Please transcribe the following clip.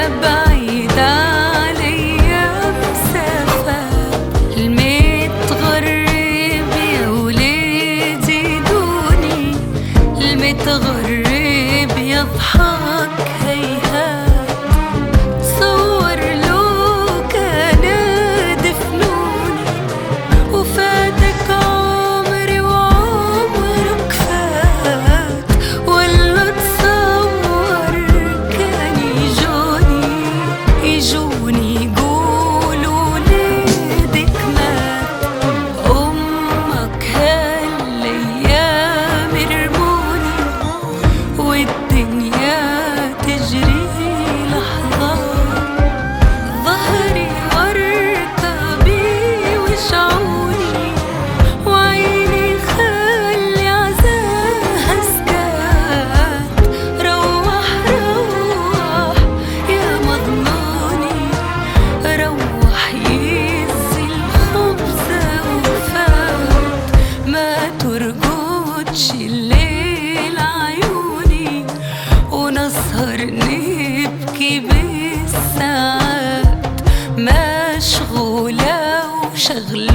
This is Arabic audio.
وانا بعيد عليا مسافات، المتغرب يا ولادي دوني، المتغرب يضحك هيهات، صور له كان دفنوني وفاتك عمري وعمرك فات، ولا تصور كان يجوني يقولوا ولادك مات، أمك هالأيام رموني والدنيا تجري لحظات، ظهري وركبي وشعوري وعيني خلي عزاها سكات، روح روح يا مضموني، روح يزي الخبزة وفات، ما ترقدش الليل عيوني ونسهر نبكي بالساعات، مشغولة وشغلة